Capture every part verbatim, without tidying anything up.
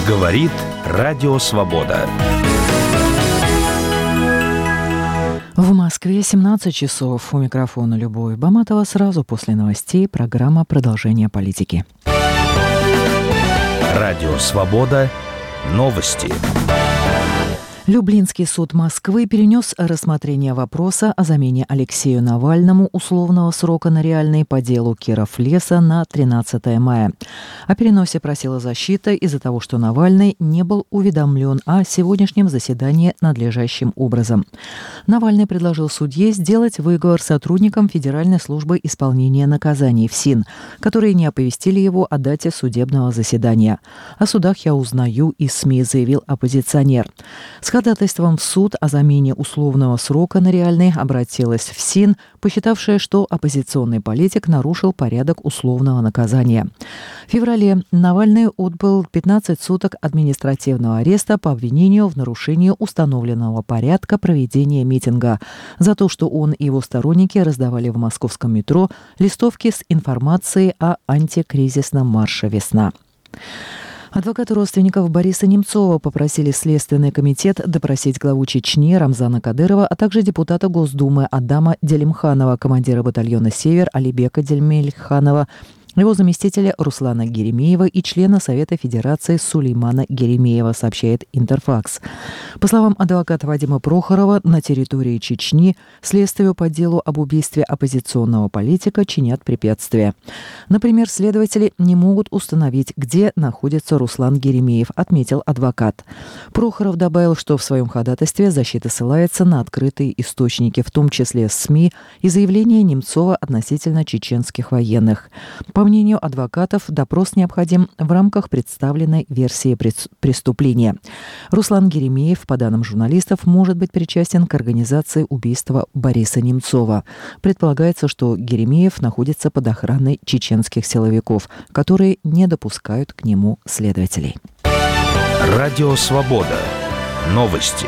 Говорит Радио Свобода. В Москве семнадцать часов. У микрофона Любовь Баматова. Сразу после новостей программа «Продолжение политики». Радио Свобода. Новости. Люблинский суд Москвы перенес рассмотрение вопроса о замене Алексею Навальному условного срока на реальный по делу Киров-Леса на тринадцатое мая. О переносе просила защита из-за того, что Навальный не был уведомлен о сегодняшнем заседании надлежащим образом. Навальный предложил судье сделать выговор сотрудникам Федеральной службы исполнения наказаний ФСИН, которые не оповестили его о дате судебного заседания. «О судах я узнаю из СМИ», заявил оппозиционер. С ходатайством в суд о замене условного срока на реальный обратилась ФСИН, посчитавшая, что оппозиционный политик нарушил порядок условного наказания. В феврале Навальный отбыл пятнадцать суток административного ареста по обвинению в нарушении установленного порядка проведения митинга за то, что он и его сторонники раздавали в московском метро листовки с информацией о антикризисном марше «Весна». Адвокаты родственников Бориса Немцова попросили Следственный комитет допросить главу Чечни Рамзана Кадырова, а также депутата Госдумы Адама Делимханова, командира батальона «Север» Алибека Дельмельханова, его заместителя Руслана Геремеева и члена Совета Федерации Сулеймана Геремеева, сообщает Интерфакс. По словам адвоката Вадима Прохорова, на территории Чечни следствию по делу об убийстве оппозиционного политика чинят препятствия. Например, следователи не могут установить, где находится Руслан Геремеев, отметил адвокат. Прохоров добавил, что в своем ходатайстве защита ссылается на открытые источники, в том числе СМИ, и заявления Немцова относительно чеченских военных. По мнению адвокатов, допрос необходим в рамках представленной версии преступления. Руслан Геремеев, по данным журналистов, может быть причастен к организации убийства Бориса Немцова. Предполагается, что Геремеев находится под охраной чеченских силовиков, которые не допускают к нему следователей. Радио Свобода. Новости.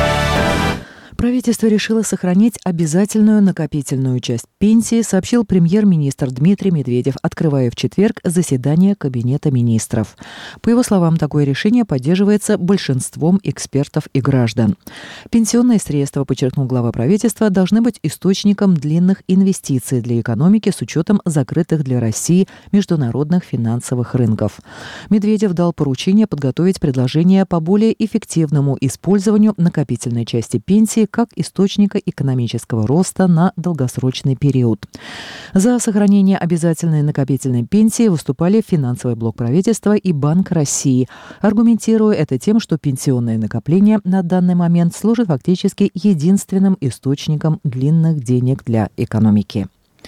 Правительство решило сохранить обязательную накопительную часть пенсии, сообщил премьер-министр Дмитрий Медведев, открывая в четверг заседание Кабинета министров. По его словам, такое решение поддерживается большинством экспертов и граждан. Пенсионные средства, подчеркнул глава правительства, должны быть источником длинных инвестиций для экономики с учетом закрытых для России международных финансовых рынков. Медведев дал поручение подготовить предложение по более эффективному использованию накопительной части пенсии как источника экономического роста на долгосрочный период. За сохранение обязательной накопительной пенсии выступали финансовый блок правительства и Банк России, аргументируя это тем, что пенсионные накопления на данный момент служат фактически единственным источником длинных денег для экономики.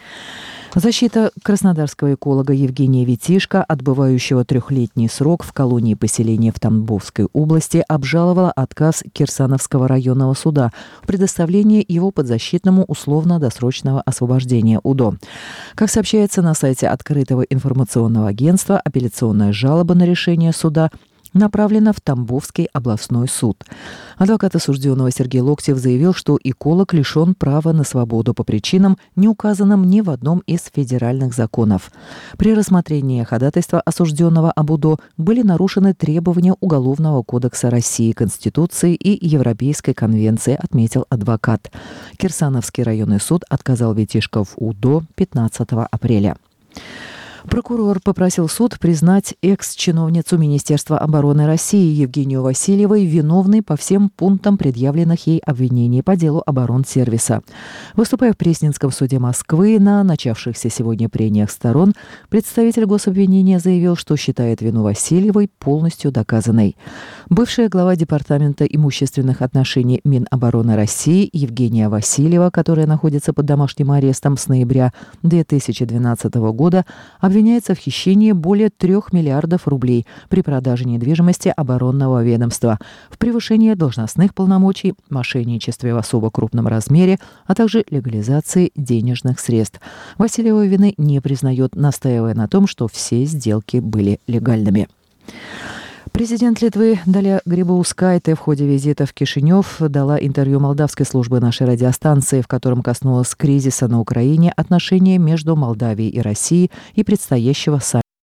Защита краснодарского эколога Евгения Витишко, отбывающего трехлетний срок в колонии поселения в Тамбовской области, обжаловала отказ Кирсановского районного суда в предоставлении его подзащитному условно-досрочного освобождения УДО. Как сообщается на сайте открытого информационного агентства, апелляционная жалоба на решение суда направлена в Тамбовский областной суд. Адвокат осужденного Сергей Локтев заявил, что эколог лишен права на свободу по причинам, не указанным ни в одном из федеральных законов. При рассмотрении ходатайства осужденного об УДО были нарушены требования Уголовного кодекса России, Конституции и Европейской конвенции, отметил адвокат. Кирсановский районный суд отказал Витишко в УДО пятнадцатого апреля. Прокурор попросил суд признать экс-чиновницу Министерства обороны России Евгению Васильевой виновной по всем пунктам предъявленных ей обвинений по делу оборонсервиса. Выступая в Пресненском суде Москвы на начавшихся сегодня прениях сторон, представитель гособвинения заявил, что считает вину Васильевой полностью доказанной. Бывшая глава Департамента имущественных отношений Минобороны России Евгения Васильева, которая находится под домашним арестом с ноября две тысячи двенадцатого года, обвиняется в хищении более трех миллиардов рублей при продаже недвижимости оборонного ведомства, в превышении должностных полномочий, мошенничестве в особо крупном размере, а также легализации денежных средств. Васильева вины не признает, настаивая на том, что все сделки были легальными. Президент Литвы Даля Грибаускайте в ходе визита в Кишинев дала интервью молдавской службы нашей радиостанции, в котором коснулась кризиса на Украине, отношения между Молдавией и Россией и предстоящего саммита